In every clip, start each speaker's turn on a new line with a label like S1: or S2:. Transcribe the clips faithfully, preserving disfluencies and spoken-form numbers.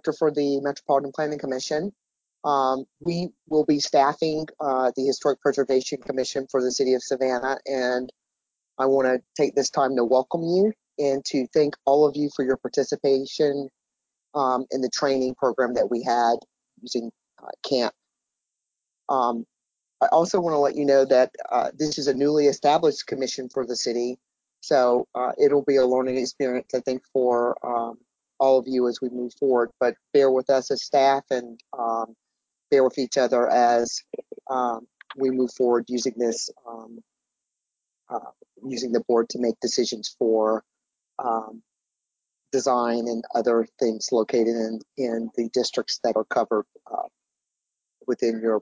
S1: for the Metropolitan Planning Commission. Um, we will be staffing uh, the Historic Preservation Commission for the City of Savannah, and I want to take this time to welcome you and to thank all of you for your participation um, in the training program that we had using uh, CAMP. Um, I also want to let you know that uh, this is a newly established commission for the city, so uh, it'll be a learning experience, I think, for um, all of you as we move forward. But bear with us as staff, and um, bear with each other as um, we move forward using this, um, uh, using the board to make decisions for um, design and other things located in, in the districts that are covered uh, within your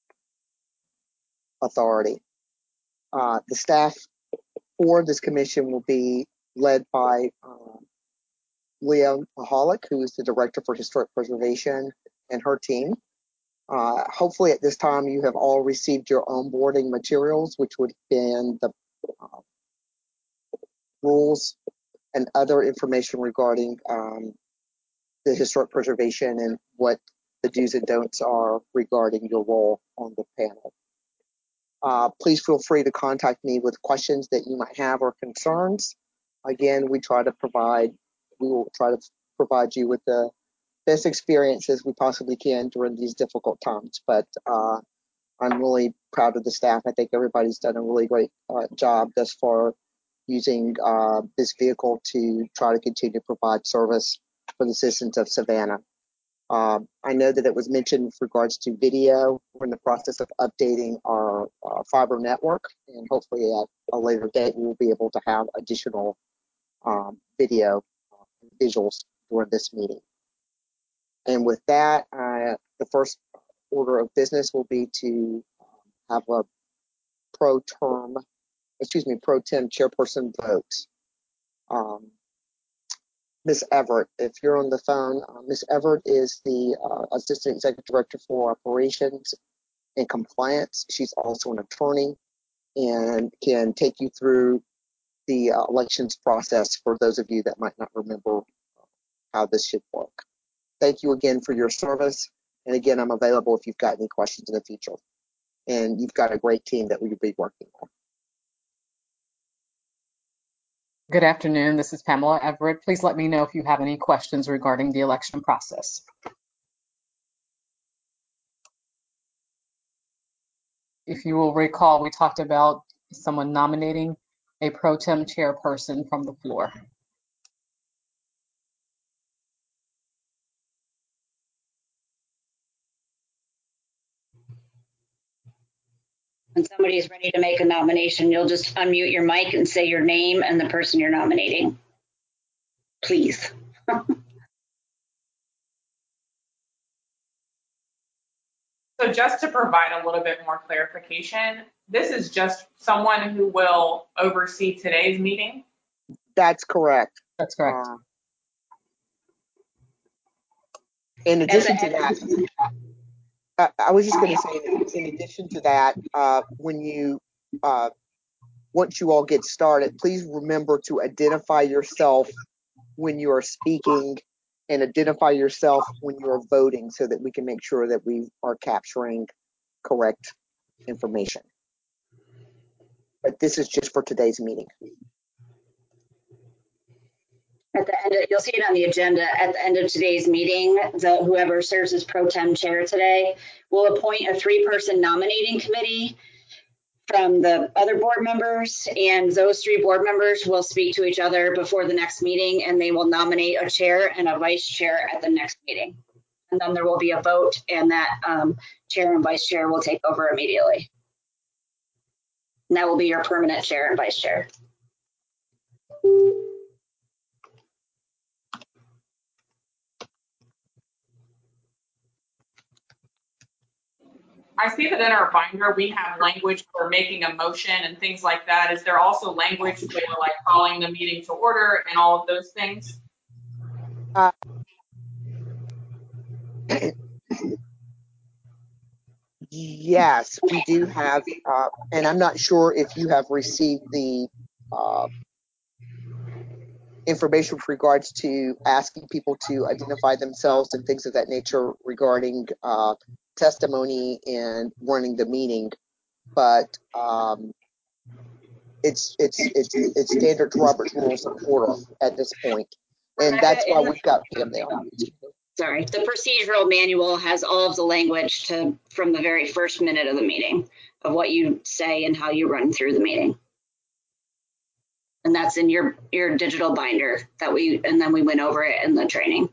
S1: authority. Uh, the staff for this commission will be led by uh, Leah Mahalik, who is the Director for Historic Preservation, and her team. Uh, hopefully at this time you have all received your onboarding materials, which would have been the uh, rules and other information regarding um, the historic preservation and what the do's and don'ts are regarding your role on the panel. Uh, please feel free to contact me with questions that you might have or concerns. Again, we try to provide, we will try to provide you with the best experiences we possibly can during these difficult times. But uh, I'm really proud of the staff. I think everybody's done a really great uh, job thus far using uh, this vehicle to try to continue to provide service for the citizens of Savannah. Um, I know that it was mentioned with regards to video. We're in the process of updating our uh, fiber network, and hopefully at a later date we will be able to have additional um, video uh, visuals during this meeting. And with that, uh, the first order of business will be to have a pro term, excuse me, pro tem chairperson vote. Um, Miz Everett, if you're on the phone, uh, Miz Everett is the uh, Assistant Executive Director for Operations and Compliance. She's also an attorney and can take you through the uh, elections process for those of you that might not remember how this should work. Thank you again for your service. And again, I'm available if you've got any questions in the future. And you've got a great team that we'll be working on.
S2: Good afternoon. This is Pamela Everett. Please let me know if you have any questions regarding the election process. If you will recall, we talked about someone nominating a pro tem chairperson from the floor.
S3: When somebody is ready to make a nomination, you'll just unmute your mic and say your name and the person you're nominating. Please.
S4: So just to provide a little bit more clarification, this is just someone who will oversee today's meeting?
S1: That's correct.
S2: That's correct.
S1: Uh, in addition to that, uh, I was just going to say, in addition to that, uh, when you, uh, once you all get started, please remember to identify yourself when you are speaking and identify yourself when you are voting so that we can make sure that we are capturing correct information. But this is just for today's meeting.
S3: At the end, of, you'll see it on the agenda. At the end of today's meeting, the, whoever serves as pro tem chair today will appoint a three-person nominating committee from the other board members, and those three board members will speak to each other before the next meeting, and they will nominate a chair and a vice chair at the next meeting. And then there will be a vote, and that um, chair and vice chair will take over immediately. And that will be your permanent chair and vice chair.
S4: I see that in our binder, we have language for making a motion and things like that. Is there also language for like calling the meeting to order and all of those things?
S1: Uh, yes, we do have, uh, and I'm not sure if you have received the uh, information with regards to asking people to identify themselves and things of that nature regarding uh, testimony and running the meeting. But um, it's it's it's it's standard Robert's Rules of Order at this point, and
S3: Rebecca,
S1: that's why
S3: in the,
S1: we've got Pam there.
S3: sorry, the procedural manual has all of the language to from the very first minute of the meeting of what you say and how you run through the meeting. And that's in your, your digital binder that we, and then we went over it in the training.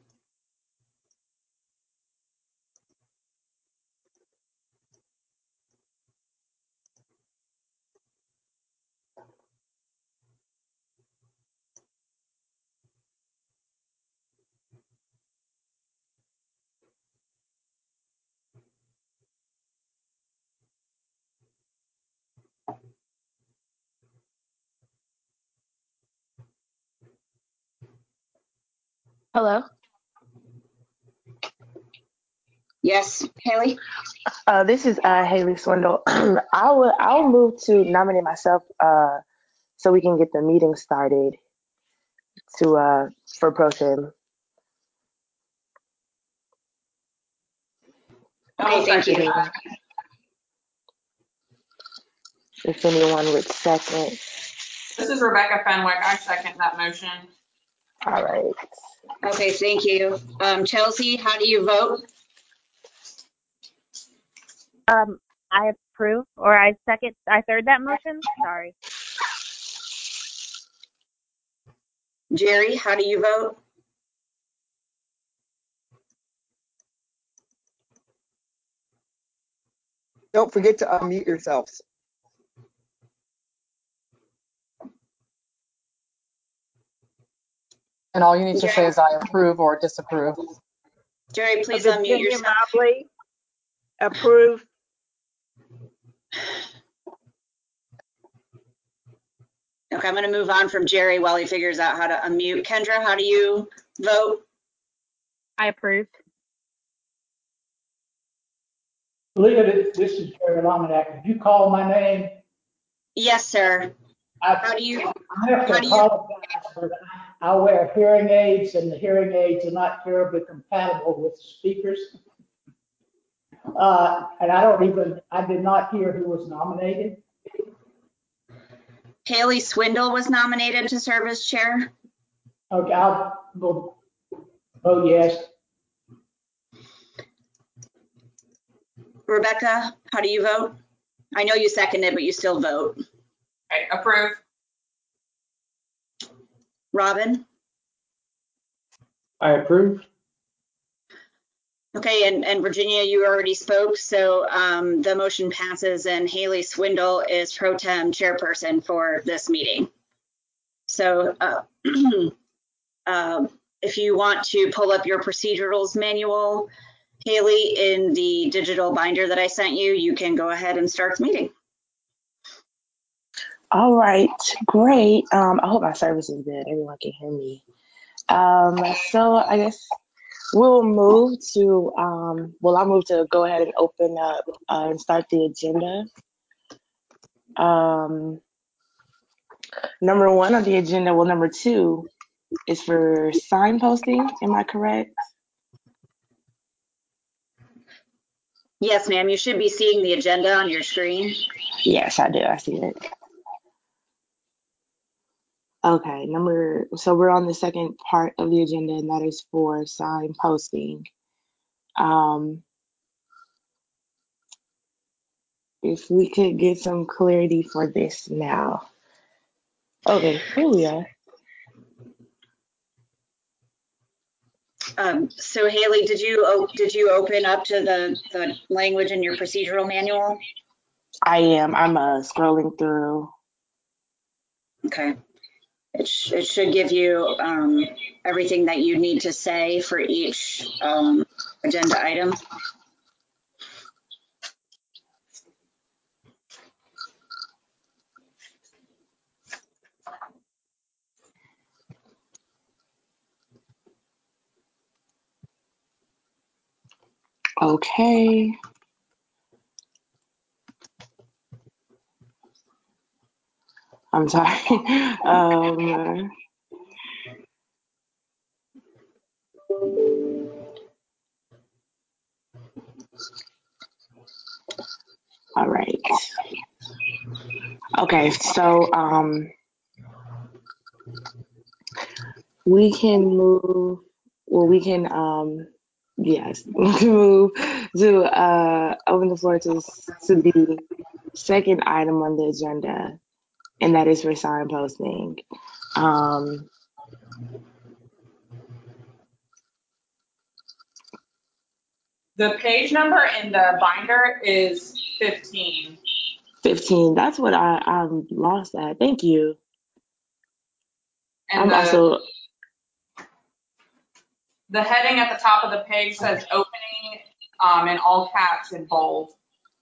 S5: Hello.
S3: Yes, Haley?
S5: Uh, this is uh, Haley Swindle. I will I'll move to nominate myself uh, so we can get the meeting started to uh, for pro tem.
S3: Okay, thank you.
S5: If anyone would second.
S4: This is Rebecca Fenwick. I second that motion.
S5: All right.
S3: Okay, thank you. Um, Chelsea, how do you vote?
S6: Um, I approve, or I second, I third that motion. Sorry.
S3: Jerry, how do you vote?
S1: Don't forget to unmute yourselves.
S2: And all you need to say is I approve or disapprove.
S3: Jerry, please
S7: Uh,
S3: unmute
S7: Virginia
S3: yourself.
S7: Mobley, approve.
S3: Okay, I'm going to move on from Jerry while he figures out how to unmute. Kendra, how do you vote?
S6: I approve.
S8: Leah, this is Jerry Lominack. Did you call my name?
S3: Yes, sir.
S8: I,
S3: How do you?
S8: I have to
S3: how do you-
S8: apologize, but I wear hearing aids, and the hearing aids are not terribly compatible with speakers. Uh, and I don't even, I did not hear who was nominated.
S3: Haley Swindle was nominated to serve as chair.
S8: Okay, I'll vote vote yes.
S3: Rebecca, how do you vote? I know you seconded, but you still vote.
S4: Okay, approve.
S3: Robin?
S8: I approve.
S3: Okay, and, and Virginia, you already spoke, so um, the motion passes and Haley Swindle is pro tem chairperson for this meeting. So uh, uh, if you want to pull up your procedurals manual, Haley, in the digital binder that I sent you, you can go ahead and start the meeting.
S5: All right. Great. Um, I hope my service is good. Everyone can hear me. Um, so I guess we'll move to, um, well, I'll move to go ahead and open up uh, and start the agenda. Um, number one on the agenda, well, number two is for sign posting. Am I correct?
S3: Yes, ma'am, you should be seeing the agenda on your screen.
S5: Yes, I do. I see it. Okay, number, so we're on the second part of the agenda, and that is for sign posting. Um, if we could get some clarity for this now. Okay, here we are.
S3: Um, so Haley, did you did you open up to the, the language in your procedural manual?
S5: I am. I'm uh, scrolling through.
S3: Okay. It, sh it should give you um, everything that you need to say for each um, agenda item.
S5: Okay. I'm sorry. um, Okay, so um, we can move. Well, we can um, yes, we can move to uh, open the floor to to the second item on the agenda, and that is for signposting. Um,
S4: The page number in the binder is fifteen.
S5: fifteen. That's what I I'm lost at. Thank you.
S4: And
S5: I'm
S4: the,
S5: also
S4: the heading at the top of the page says opening um, in all caps in bold.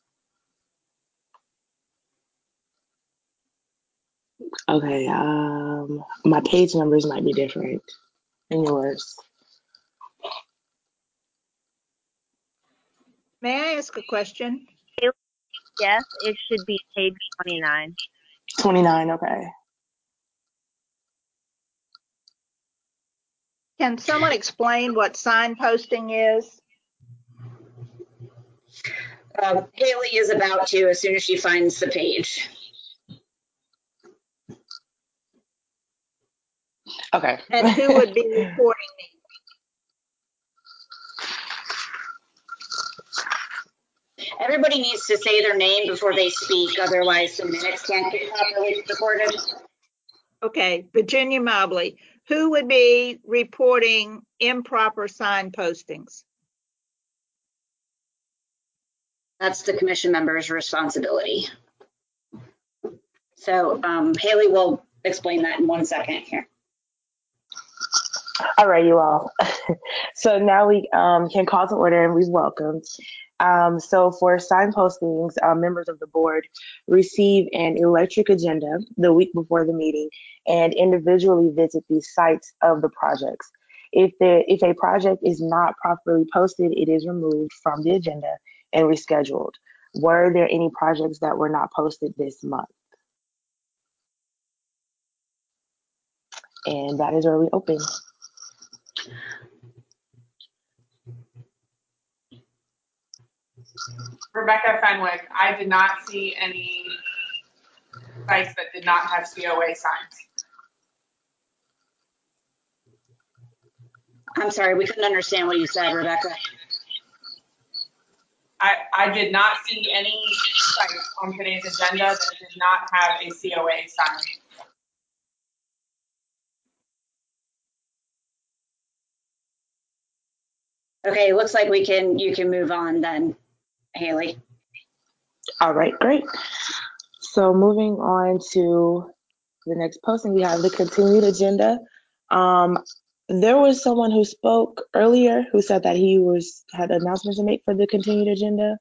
S5: okay. Um, my page numbers might be different than yours.
S7: May I ask a question?
S6: Yes, it should be page twenty-nine.
S5: twenty-nine. Okay.
S7: Can someone explain what signposting is?
S3: Um, Haley is about to as soon as she finds the page.
S5: Okay.
S7: And who would be reporting
S3: Everybody needs to say their name before they speak, otherwise the minutes can't get properly recorded.
S7: Okay, Virginia Mobley. Who would be reporting improper sign postings?
S3: That's the commission member's responsibility. So um, Haley will explain that in one second here.
S5: All right, you all. So now we um, can call to order, and we've welcomed. Um, so for sign postings, uh, members of the board receive an electric agenda the week before the meeting and individually visit the sites of the projects. If the if a project is not properly posted, it is removed from the agenda and rescheduled. Were there any projects that were not posted this month? And that is where we open.
S4: Rebecca Fenwick, I did not see any sites that did not have C O A signs.
S3: I'm sorry, we couldn't understand what you said, Rebecca.
S4: I, I did not see any sites on today's agenda that did not have a C O A sign.
S3: Okay, looks like we can, you can move on then, Haley.
S5: All right, great. So moving on to the next posting, we have the continued agenda. Um, there was someone who spoke earlier who said that he was had announcements to make for the continued agenda.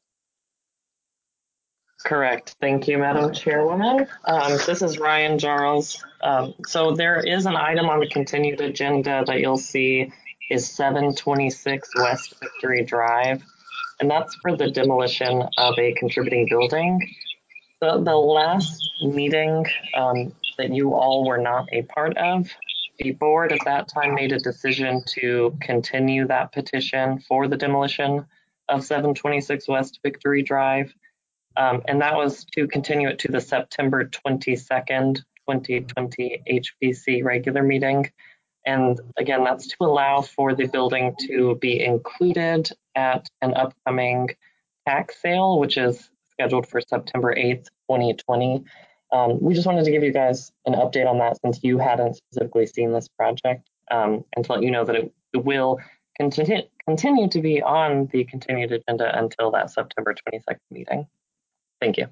S9: Correct. Thank you, Madam Chairwoman. Um, this is Ryan Jarls. Um, so there is an item on the continued agenda that you'll see is seven twenty-six West Victory Drive, and that's for the demolition of a contributing building. The, the last meeting um, that you all were not a part of, the board at that time made a decision to continue that petition for the demolition of seven twenty-six West Victory Drive. Um, and that was to continue it to the September twenty-second, twenty twenty H P C regular meeting. And again, that's to allow for the building to be included at an upcoming tax sale, which is scheduled for September eighth, twenty twenty. Um, we just wanted to give you guys an update on that since you hadn't specifically seen this project, um, and to let you know that it, it will continue, continue to be on the continued agenda until that September twenty-second meeting. Thank you.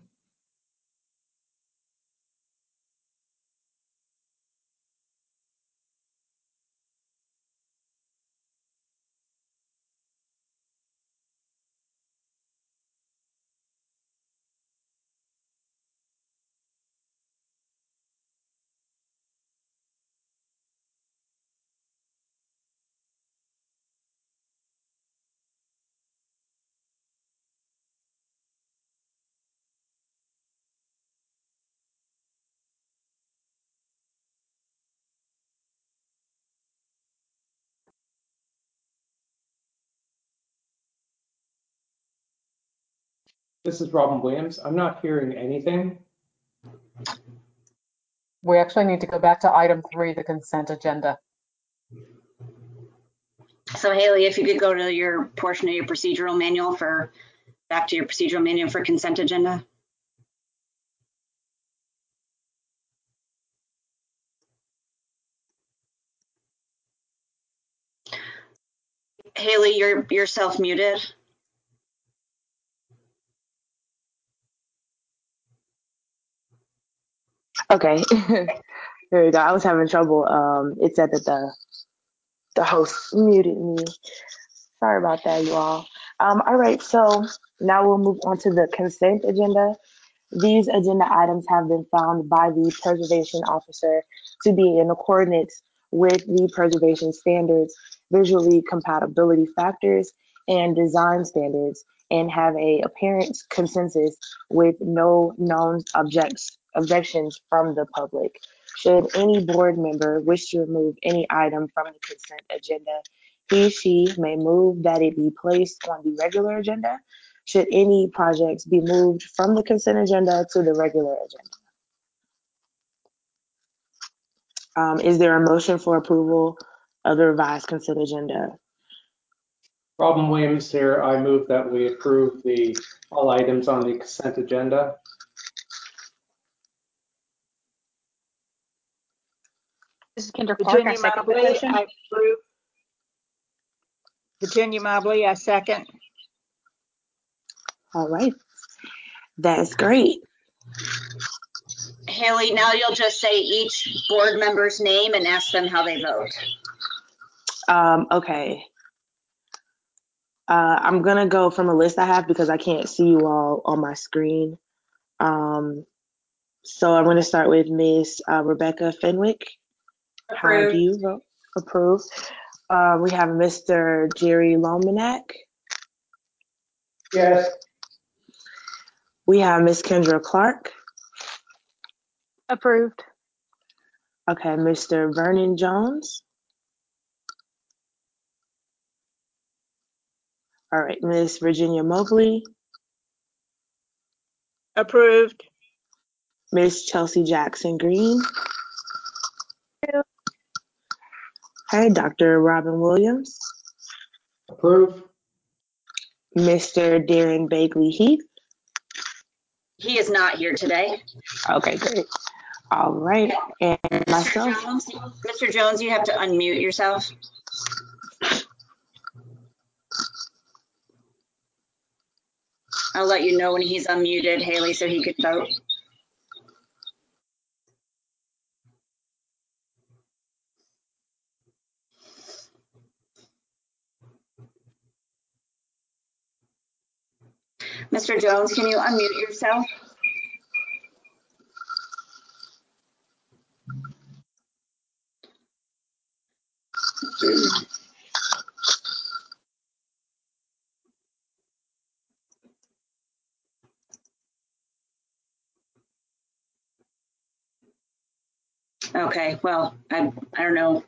S10: This is Robin Williams. I'm not hearing anything.
S2: We actually need to go back to item three, the consent agenda.
S3: So Haley, if you could go to your portion of your procedural manual for, back to your procedural manual for consent agenda. Haley, you're, you're self-muted.
S5: Okay. There we go. I was having trouble. Um, it said that the the host muted me. Sorry about that, you all. Um, all right, so now we'll move on to the consent agenda. These agenda items have been found by the preservation officer to be in accordance with the preservation standards, visually compatibility factors, and design standards, and have a apparent consensus with no known objects, objections from the public. Should any board member wish to remove any item from the consent agenda, he, she may move that it be placed on the regular agenda. Should any projects be moved from the consent agenda to the regular agenda? Um, is there a motion for approval of the revised consent agenda?
S10: Robin Williams here. I move that we approve the all items on the consent agenda.
S6: This is Kendra Clark. I
S7: Virginia
S6: second the
S7: Mobley,
S6: motion.
S7: I approve. Virginia Mobley, I second.
S5: All right, that's great.
S3: Haley, now you'll just say each board member's name and ask them how they vote.
S5: Um, okay. Uh, I'm gonna go from a list I have because I can't see you all on my screen. Um, so I'm gonna start with Miss uh, Rebecca Fenwick. How
S4: Approved.
S5: do you vote? Approve. Uh, we have Mister Jerry Lomanak.
S8: Yes.
S5: We have Miss Kendra Clark.
S6: Approved.
S5: Okay, Mister Vernon Jones. All right, Miss Virginia Mobley.
S7: Approved.
S5: Miss Chelsea Jackson Green. Hey, Doctor Robin Williams.
S10: Approve.
S5: Mister Darren Bagley Heath.
S3: He is not here today.
S5: Okay, great. All right, and
S3: Mister
S5: myself.
S3: Jones, Mister Jones, you have to unmute yourself. I'll let you know when he's unmuted, Haley, so he could vote. Mister Jones, can you unmute yourself? Okay, well, I, I don't know.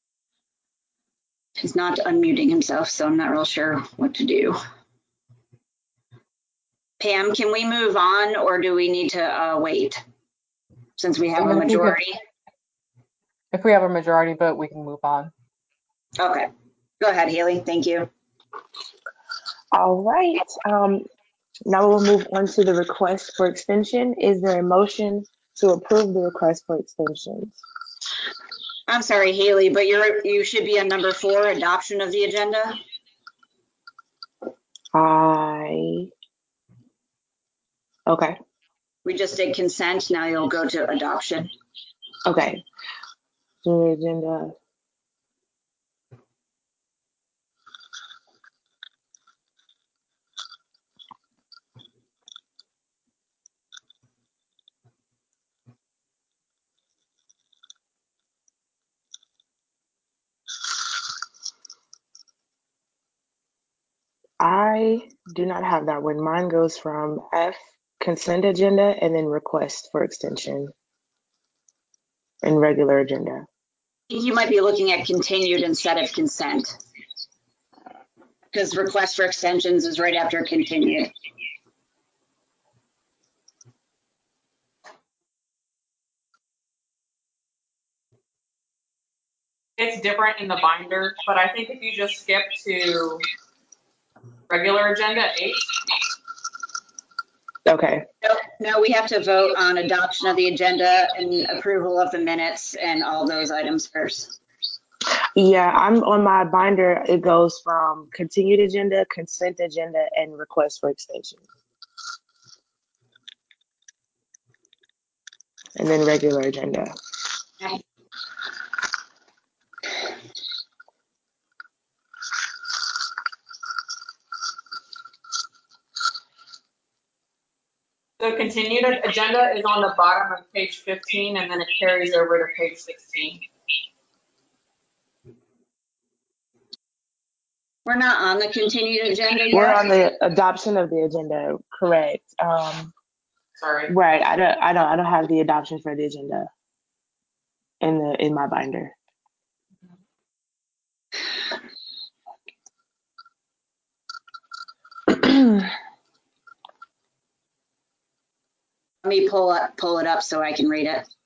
S3: He's not unmuting himself, so I'm not real sure what to do. Pam, can we move on or do we need to uh, wait since we have a
S2: Even if we could-
S3: majority?
S2: If we have a majority vote, we can move on.
S3: Okay, go ahead, Haley. Thank you.
S5: All right. Um, now we'll move on to the request for extension. Is there a motion to approve the request for extensions?
S3: I'm sorry, Haley, but you're you should be on number four, adoption of the agenda.
S5: I. Okay.
S3: We just did consent. Now you'll go to adoption.
S5: Okay. So the agenda. I do not have that one. Mine goes from F, consent agenda, and then request for extension and regular agenda.
S3: You might be looking at continued instead of consent, because request for extensions is right after continued.
S4: different in the binder, but I think if you just skip to regular agenda eight.
S5: Okay.
S3: No, no, we have to vote on adoption of the agenda and approval of the minutes and all those items first.
S5: Yeah, I'm on my binder. It goes from continued agenda, consent agenda, and request for extension. And then regular agenda.
S3: Okay.
S4: The continued agenda is on the bottom of page fifteen, and then it carries over to page sixteen.
S3: We're not on the continued agenda yet.
S5: We're on the adoption of the agenda, correct? Um,
S4: Sorry.
S5: right. I don't. I don't. I don't have the adoption for the agenda in the in my binder.
S3: Let me pull up, pull it up so I can read it.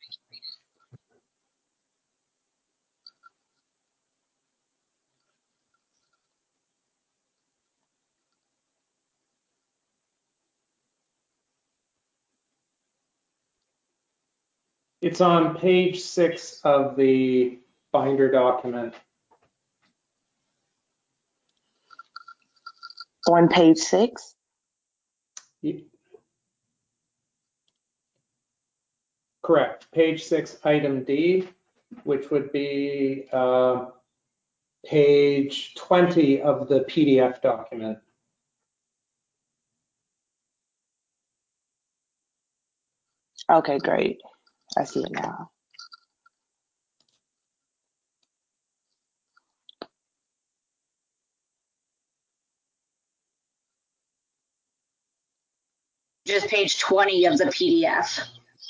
S10: It's on page six of the binder document.
S5: On page six.
S10: Correct. Page six, item D, which would be uh, page twenty of the P D F document.
S5: Okay, great. I see it now.
S3: Just page twenty of the P D F.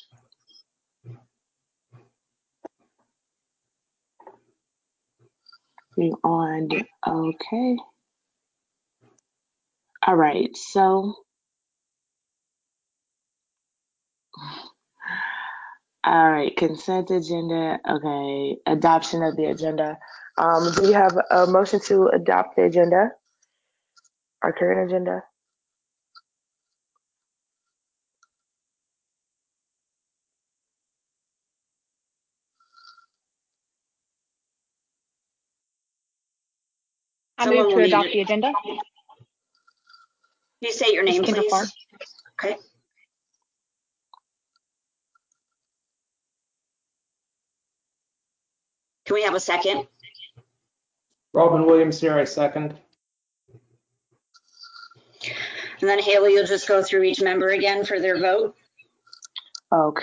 S5: We're on. Okay. All right. So. All right. Consent agenda. Okay. Adoption of the agenda. Um, do you have a motion to adopt the agenda? Our current agenda?
S6: I
S3: Someone
S6: move
S3: will
S6: to
S3: need
S6: adopt
S3: to-
S6: the agenda.
S3: Can you say your name,
S6: Kendra
S3: please?
S6: Clark.
S3: Okay. Can we have a second?
S10: Robin Williams here, I second.
S3: And then Haley, you'll just go through each member again for their vote.
S5: Okay.